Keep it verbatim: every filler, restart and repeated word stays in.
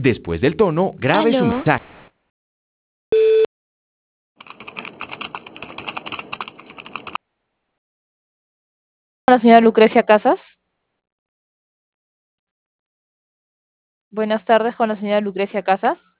Después del tono, grabe su ¿Aló? mensaje. La señora Lucrecia Casas. Buenas tardes con la señora Lucrecia Casas.